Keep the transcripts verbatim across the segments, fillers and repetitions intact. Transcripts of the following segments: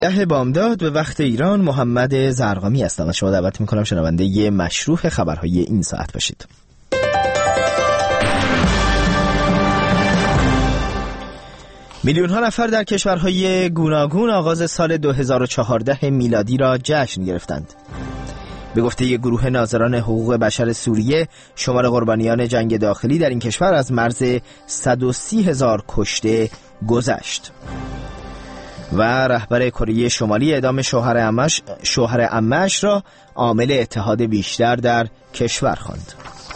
ده بامداد به وقت ایران. محمد زرقامی هستم و شما دعوت میکنم شنونده ی مشروع خبرهای این ساعت باشید. میلیون ها نفر در کشورهای گوناگون آغاز سال دو هزار و چهارده میلادی را جشن گرفتند. به گفته یک گروه ناظران حقوق بشر سوریه، شمار قربانیان جنگ داخلی در این کشور از مرز صد و سی هزار کشته گذشت. و رهبر کره شمالی اعدام شوهر عمش شوهر عمش را عامل اتحاد بیشتر در کشور خواند.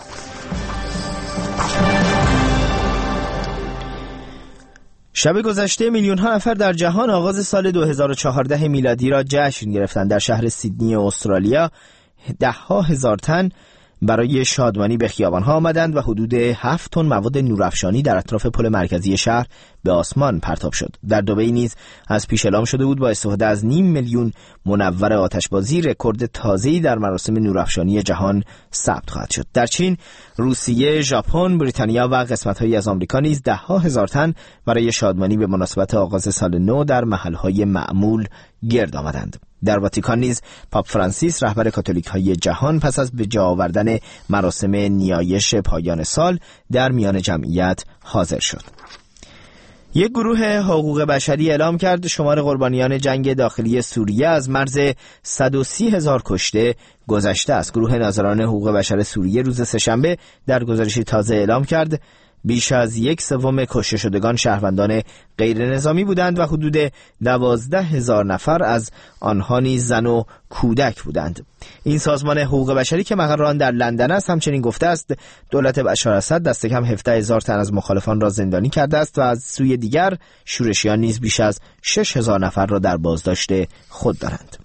شب گذشته میلیون ها نفر در جهان آغاز سال دو هزار و چهارده میلادی را جشن گرفتند. در شهر سیدنی استرالیا ده ها هزار تن برای شادمانی به خیابان‌ها آمدند و حدود هفت تن مواد نورافشانی در اطراف پل مرکزی شهر به آسمان پرتاب شد. در دبی نیز از پیش اعلام شده بود با استفاده از نیم میلیون منور آتشبازی رکورد تازه‌ای در مراسم نورافشانی جهان ثبت خواهد شد. در چین، روسیه، ژاپن، بریتانیا و قسمت‌هایی از آمریکا نیز ده ها هزار تن برای شادمانی به مناسبت آغاز سال نو در محل‌های معمول گرد آمدند. در واتیکان نیز پاپ فرانسیس رهبر کاتولیک‌های جهان پس از به جا آوردن مراسم نیایش پایان سال در میان جمعیت حاضر شد. یک گروه حقوق بشری اعلام کرد شمار قربانیان جنگ داخلی سوریه از مرز صد و سی هزار کشته گذشته است. گروه ناظران حقوق بشر سوریه روز سه‌شنبه در گزارشی تازه اعلام کرد بیش از یک سوم کشته شدگان شهروندان غیر نظامی بودند و حدود دوازده هزار نفر از آنها نیز زن و کودک بودند. این سازمان حقوق بشری که مقر آن در لندن است همچنین گفته است دولت بشار اسد دست کم هفده هزار تن از مخالفان را زندانی کرده است و از سوی دیگر شورشیان نیز بیش از شش هزار نفر را در بازداشت خود دارند.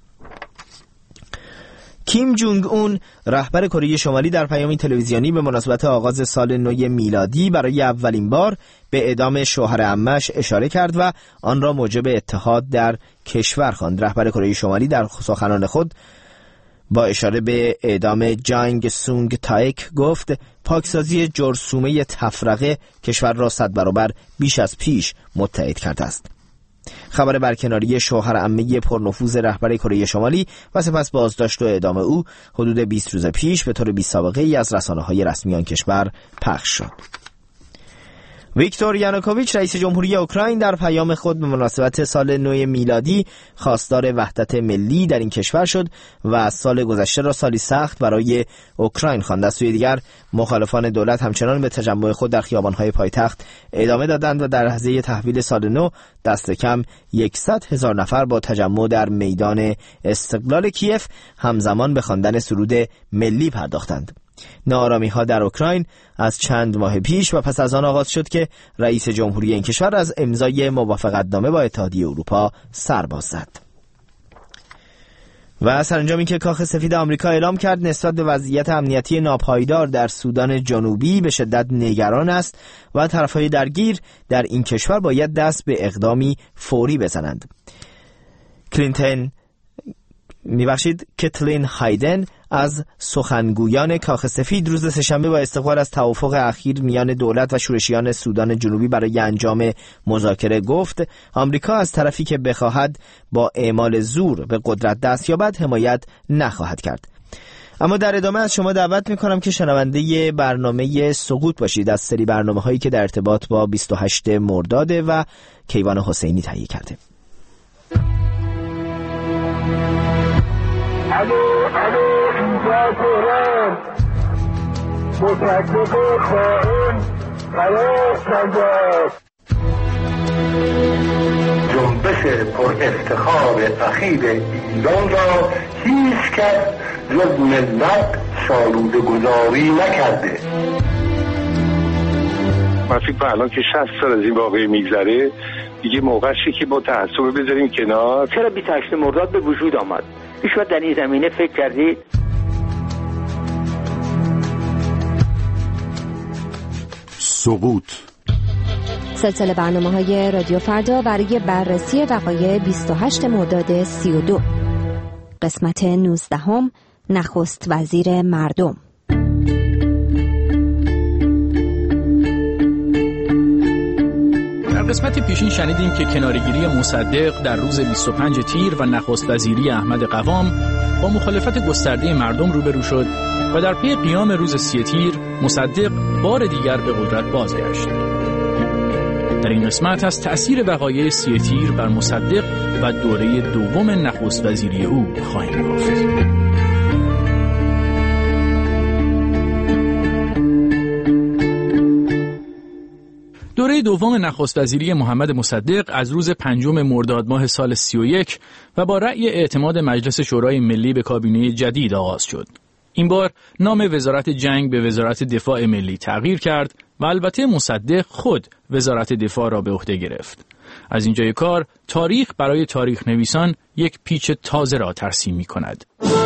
کیم جونگ اون رهبر کره شمالی در پیامی تلویزیونی به مناسبت آغاز سال نو میلادی برای اولین بار به اعدام شوهر عمش اشاره کرد و آن را موجب اتحاد در کشور خواند. رهبر کره شمالی در سخنان خود با اشاره به اعدام جانگ سونگ تایک گفت پاکسازی جرثومه تفرقه کشور را صد برابر بیش از پیش متحد کرده است. خبر برکناری شوهر عمه پرنفوذ رهبر کره شمالی و سپس بازداشت و اعدام او حدود بیست روز پیش به طور بی‌سابقه ای از رسانه‌های رسمی آن کشور پخش شد. ویکتور یانوکوویچ رئیس جمهوری اوکراین در پیام خود به مناسبت سال نو میلادی خواستار وحدت ملی در این کشور شد و از سال گذشته را سالی سخت برای اوکراین خواند. از سوی دیگر مخالفان دولت همچنان به تجمع خود در خیابان‌های پایتخت ادامه دادند و در لحظه تحویل سال نو دست کم صد هزار نفر با تجمع در میدان استقلال کیف همزمان به خواندن سرود ملی پرداختند. ناآرامی‌ها در اوکراین از چند ماه پیش و پس از آن آغاز شد که رئیس جمهوری این کشور از امضای موافقتنامه با اتحادیه اروپا سر باز زد. و سرانجام این که کاخ سفید آمریکا اعلام کرد نسبت به وضعیت امنیتی ناپایدار در سودان جنوبی به شدت نگران است و طرفهای درگیر در این کشور باید دست به اقدامی فوری بزنند. کلینتن میبخشید کتلین هایدن از سخنگویان کاخ سفید روز سه‌شنبه با استقبال از توافق اخیر میان دولت و شورشیان سودان جنوبی برای انجام مذاکره گفت آمریکا از طرفی که بخواهد با اعمال زور به قدرت دست یابد حمایت نخواهد کرد. اما در ادامه از شما دعوت میکنم که شنونده برنامه سقوط باشید از سری برنامه هایی که در ارتباط با بیست و هشتم مرداد و کیوان حسینی تهیه کرده. الو الو اینجا تهران مصدق خائن قرار سنجاد جنبش پر افتخار اخیر ایران را هیچ کس جز ملت سالوده گذاری نکرده. من فکر کنم الان که شصت سال از این واقعه میگذره دیگه موقعشه که با تعصب بذاریم کنار. چرا بیست و هشتم مرداد به وجود آمد؟ شما در این زمینه فکر کردید؟ سقوط سلسله برنامه‌های رادیو فردا برای بررسی وقایع بیست و هشتم مرداد سی و دو. قسمت نوزدهم نخست وزیر مردم. قسمت پیشین شنیدیم که کناره‌گیری مصدق در روز بیست و پنج تیر و نخست وزیری احمد قوام با مخالفت گسترده مردم روبرو شد و در پی قیام روز سی تیر مصدق بار دیگر به قدرت بازگشت. در این قسمت از تأثیر وقایع سی تیر بر مصدق و دوره دوم نخست وزیری او خواهیم گفت. دوره دوم نخست وزیری محمد مصدق از روز پنجم مرداد ماه سال سی و یک و با رأی اعتماد مجلس شورای ملی به کابینه جدید آغاز شد. این بار نام وزارت جنگ به وزارت دفاع ملی تغییر کرد و البته مصدق خود وزارت دفاع را به عهده گرفت. از اینجای کار تاریخ برای تاریخ نویسان یک پیچ تازه را ترسیم می کند.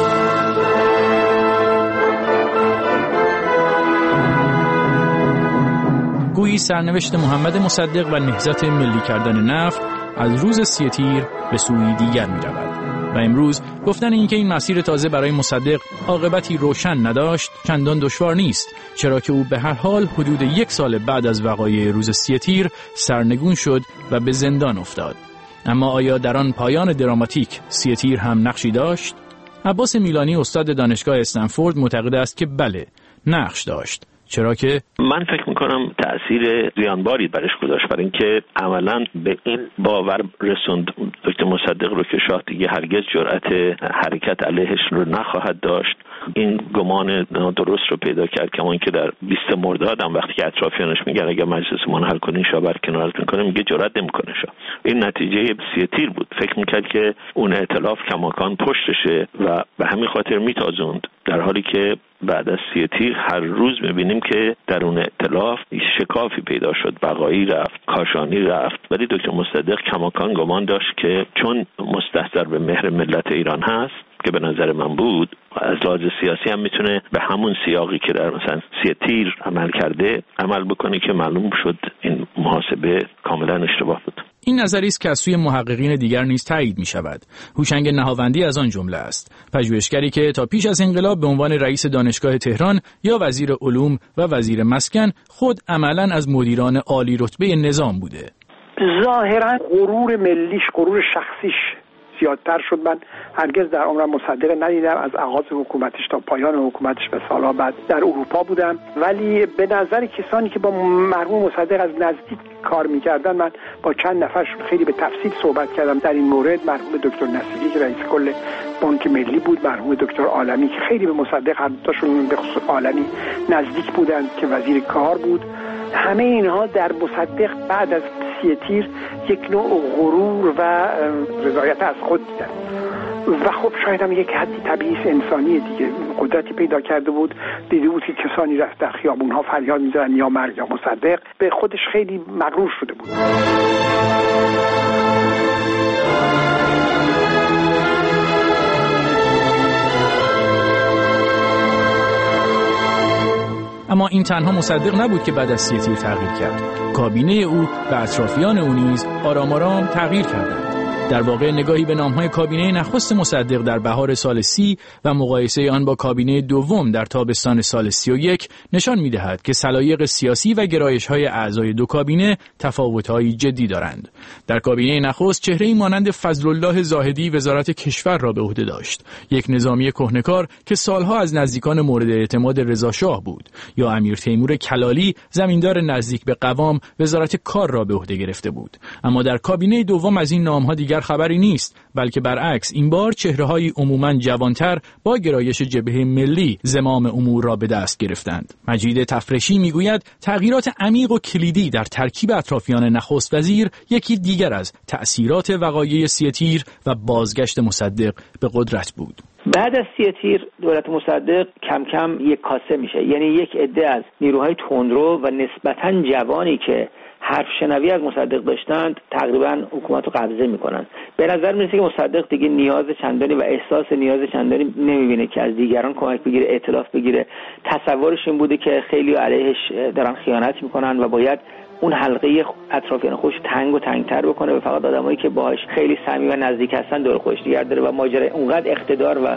گویی سرنوشت محمد مصدق و نهضت ملی کردن نفت از روز سی تیر به سوی دیگر می رود. و امروز گفتن این که این مسیر تازه برای مصدق عاقبتی روشن نداشت چندان دشوار نیست، چرا که او به هر حال حدود یک سال بعد از وقایع روز سی تیر سرنگون شد و به زندان افتاد. اما آیا در آن پایان دراماتیک سی تیر هم نقشی داشت؟ عباس میلانی استاد دانشگاه استنفورد معتقد است که بله، نقش داشت. چرا که من فکر میکنم تأثیر زیانباری برش گذاشت، برای اینکه عملاً به این باور رسوند دکتر مصدق رو که شاه دیگه هرگز جرأت حرکت علیهش رو نخواهد داشت. این گمان درست رو پیدا کرد که اون که در بیست مرداد هم وقتی که اطرافیانش میگن اگه مجلس منحل کنین شاه برکنارت میکنه، میگه جرأت نمیکنه شاه. این نتیجه سی تیر بود. فکر میکرد که اون ائتلاف کماکان پشتشه و به همین خاطر میتازوند، در حالی که بعد از سی تیر هر روز میبینیم که در اون ائتلاف شکافی پیدا شد، بقایی رفت، کاشانی رفت، ولی دکتر مصدق کماکان گمان داشت که چون مستحضر به مهر ملت ایران هست که به نظر من بود، از لحاظ سیاسی هم میتونه به همون سیاقی که در مثلا سی تیر عمل کرده عمل بکنه که معلوم شد این محاسبه کاملا اشتباه بود. این نظری است که از سوی محققین دیگر نیز تایید می شود. هوشنگ نهاوندی از آن جمله است، پژوهشگری که تا پیش از انقلاب به عنوان رئیس دانشگاه تهران یا وزیر علوم و وزیر مسکن خود عملاً از مدیران عالی رتبه نظام بوده. ظاهراً غرور ملیش، غرور شخصیش زیادتر شد. من هرگز در عمرم مصدق ندیدم. از آغاز حکومتش تا پایان حکومتش به سالها بعد در اروپا بودم، ولی به نظر کسانی که با مرحوم مصدق از نزدیک کار میکردن، من با چند نفرشون خیلی به تفصیل صحبت کردم در این مورد. مرحوم دکتر نصیری که رئیس کل بانک ملی بود، مرحوم دکتر عالمی که خیلی به مصدق هر دوتاشون به خصوص عالمی نزدیک بودند که وزیر کار بود، همه اینها در مصدق بعد از سی تیر یک نوع غرور و رضایت از خود دیدن و خب شاید هم یک حدی طبیعی انسانی دیگه قدرتی پیدا کرده بود. دیده بود که کسانی رفت در خیابونها فریاد می‌زدن یا مرگ یا مصدق، به خودش خیلی مغرور شده بود. اما این تنها مصدق نبود که بعد از سی تیر تغییر کرد. کابینه او و اطرافیان او نیز آرام آرام تغییر کردند. در واقع نگاهی به نام‌های کابینه نخست مصدق در بهار سال سی و مقایسه آن با کابینه دوم در تابستان سال سی و یک نشان می‌دهد که سلایق سیاسی و گرایش‌های اعضای دو کابینه تفاوت‌های جدی دارند. در کابینه نخست چهره‌ای مانند فضلالله زاهدی وزارت کشور را به عهده داشت، یک نظامی کهنه‌کار که سالها از نزدیکان مورد اعتماد رضا شاه بود، یا امیر تیمور کلالی زمیندار نزدیک به قوام وزارت کار را به عهده گرفته بود. اما در کابینه دوم از این نام‌ها دیگر خبری نیست، بلکه برعکس این بار چهره‌های عموماً جوانتر با گرایش جبهه ملی زمام امور را به دست گرفتند. مجید تفرشی میگوید تغییرات عمیق و کلیدی در ترکیب اطرافیان نخست وزیر یکی دیگر از تأثیرات وقایع سی تیر و بازگشت مصدق به قدرت بود. بعد از سی تیر دولت مصدق کم کم یک کاسه میشه، یعنی یک عده از نیروهای تندرو و نسبتاً جوانی که حرف شنوی از مصدق داشتند تقریبا حکومت رو قبضه میکنن. به نظر میرسه که مصدق دیگه نیاز چندانی و احساس نیاز چندانی نمیبینه که از دیگران کمک بگیره، ائتلاف بگیره. تصورش این بوده که خیلی علیهش دارن خیانت میکنن و باید اون حلقه اطرافیان خودش تنگ و تنگتر بکنه و فقط آدمایی که باهاش خیلی صمیمی و نزدیک هستن دور خودش نگه داره و ماجرا اونقدر اقتدار و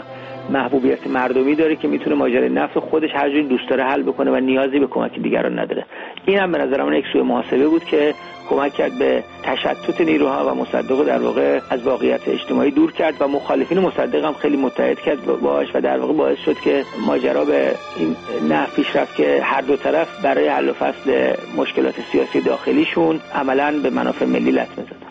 محبوبیت مردمی داره که میتونه ماجرای نفت خودش هر جوری دوست داره حل بکنه و نیازی به کمک دیگران نداره. این هم به نظر من یک سوء محاسبه بود که کمک کرد به تشتت نیروها و مصدق در واقع از واقعیت اجتماعی دور کرد و مخالفین مصدق هم خیلی متحد کرد باهاش و در واقع باعث شد که ماجرا به این نحو پیش رفت که هر دو طرف برای حل و فصل مشکلات سیاسی داخلیشون عملاً به منافع ملی لطمه زدن.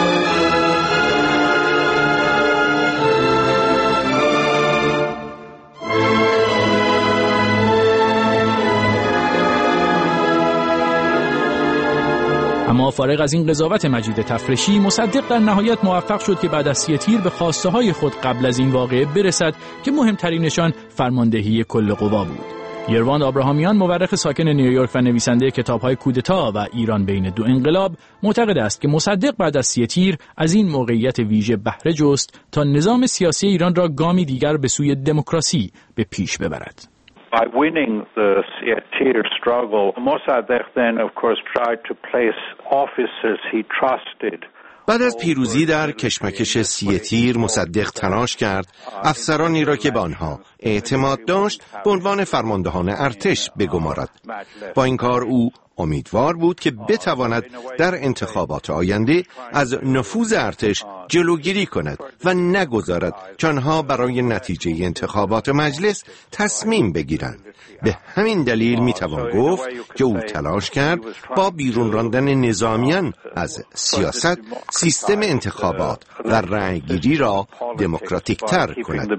اما فارغ از این قضاوت مجید تفرشی، مصدق در نهایت موفق شد که بعد از سی تیر به خواسته های خود قبل از این واقعه برسد که مهمترینشان فرماندهی کل قوا بود. یرواند آبراهامیان، مورخ ساکن نیویورک و نویسنده کتاب‌های کودتا و ایران بین دو انقلاب، معتقد است که مصدق بعد از سی تیر از این موقعیت ویژه بهره جست تا نظام سیاسی ایران را گامی دیگر به سوی دموکراسی به پیش ببرد. By winning the Sietir struggle, Mossadegh then, of course, tried to place officers he trusted. بعد از پیروزی در کشمکش سی تیر، مصدق تلاش کرد افسرانی را که به آنها اعتماد داشت به عنوان فرماندهان ارتش بگمارد. با این کار او امیدوار بود که بتواند در انتخابات آینده از نفوذ ارتش جلوگیری کند و نگذارد که آنها برای نتیجه انتخابات مجلس تصمیم بگیرند. به همین دلیل میتوان گفت که او تلاش کرد با بیرون راندن نظامیان از سیاست، سیستم انتخابات و رأیگیری را دموکراتیک‌تر کند.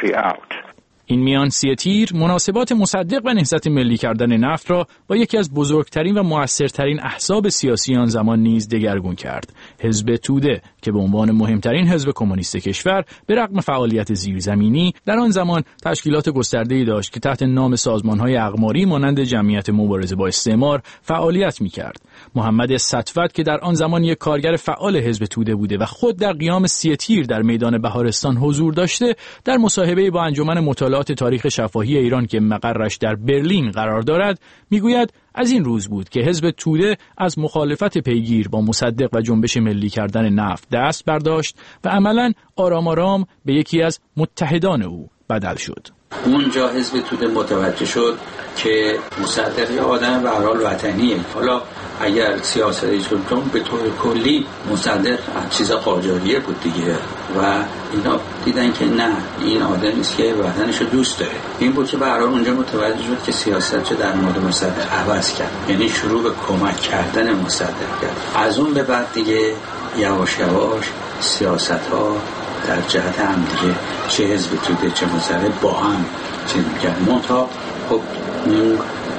این میان سی تیر مناسبات مصدق و نهضت ملی کردن نفت را با یکی از بزرگترین و مؤثرترین احزاب سیاسی آن زمان نیز دگرگون کرد، حزب توده که به عنوان مهمترین حزب کمونیست کشور به رغم فعالیت زیرزمینی در آن زمان تشکیلات گسترده‌ای داشت که تحت نام سازمان‌های اقماری مانند جمعیت مبارزه با استعمار فعالیت می‌کرد. محمد سطوت که در آن زمان یک کارگر فعال حزب توده بوده و خود در قیام سی تیر در میدان بهارستان حضور داشته، در مصاحبه‌ای با انجمن مطالعات تاریخ شفاهی ایران که مقرش در برلین قرار دارد میگوید از این روز بود که حزب توده از مخالفت پیگیر با مصدق و جنبش ملی کردن نفت دست برداشت و عملاً آرام آرام به یکی از متحدان او بدل شد. اونجا حزب توده متوجه شد که مصدق یه آدم به هر حال وطنیه. حالا اگر سیاست ایشون به طور کلی مصدق چیز قاجاریه بود دیگه و اینا دیدن که نه، این آدمی است که وطنش رو دوست داره. این بود که به هر حال اونجا متوجه شد که سیاست رو در مورد مصدق عوض کرد، یعنی شروع به کمک کردن مصدق کرد. از اون به بعد دیگه یواش یواش سیاست ها در جهت هم دیگه چه حزب توده چه مصدق با هم چیز میکرد. منتها خب این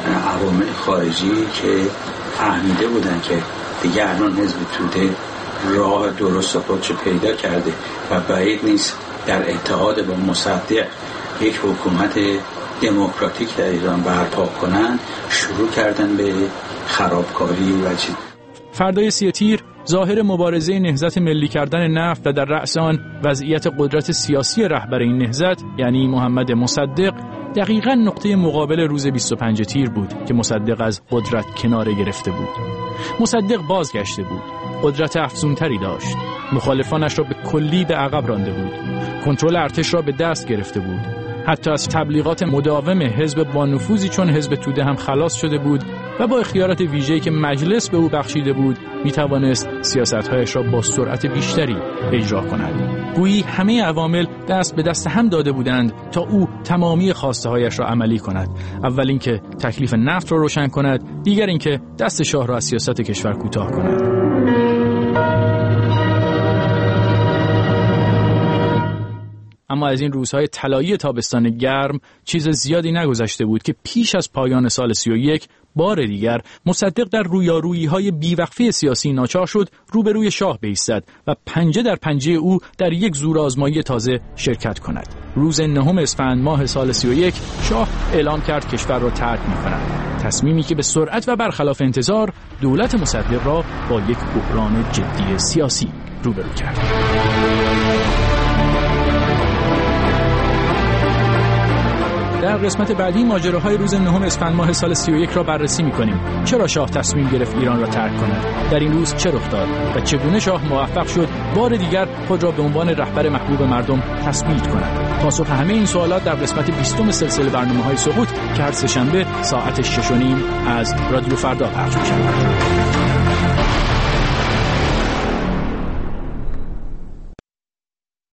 عوامل خارجی که فهمیده بودن که دیگه الان حزب توده راه درست خودشو پیدا کرده و بعید نیست در اتحاد با مصدق یک حکومت دموکراتیک در ایران برپا کنن، شروع کردن به خرابکاری و چیز. فردای سی تیر ظاهر مبارزه نهضت ملی کردن نفت و در رأس آن وضعیت قدرت سیاسی رهبر این نهضت یعنی محمد مصدق دقیقاً نقطه مقابل روز بیست و پنج تیر بود که مصدق از قدرت کناره گرفته بود. مصدق بازگشته بود، قدرت افزونتری داشت، مخالفانش را به کلی به عقب رانده بود، کنترل ارتش را به دست گرفته بود، حتی از تبلیغات مداوم حزب با نفوذی چون حزب توده هم خلاص شده بود و با اختیارات ویژه‌ای که مجلس به او بخشیده بود می توانست سیاست‌هایش را با سرعت بیشتری اجرا کند. گویی همه عوامل دست به دست هم داده بودند تا او تمامی خواسته‌هایش را عملی کند. اول اینکه تکلیف نفت را روشن کند، دیگر اینکه دست شاه را از سیاست کشور کوتاه کند. اما از این روزهای طلایی تابستان گرم چیز زیادی نگذشته بود که پیش از پایان سال سی و یک بار دیگر مصدق در رویارویی‌های بیوقفه سیاسی ناچار شد روبروی شاه بایستد و پنجه در پنجه او در یک زورآزمایی تازه شرکت کند. روز نهم اسفند ماه سال سی و یک شاه اعلام کرد کشور را ترک می‌کند. تصمیمی که به سرعت و برخلاف انتظار دولت مصدق را با یک بحران جدی سیاسی روبرو کرد. در قسمت بعدی ماجراهای روز نهم اسفند ماه سال سی و یک را بررسی می‌کنیم. چرا شاه تصمیم گرفت ایران را ترک کند؟ در این روز چه رخ داد و چگونه شاه موفق شد بار دیگر خود را به عنوان رهبر محبوب مردم تثبیت کند؟ پاسخ همه این سوالات در قسمت بیستم سلسله برنامه‌های سقوط که هر سه‌شنبه ساعت شش و نیم از رادیو فردا پخش می‌شود.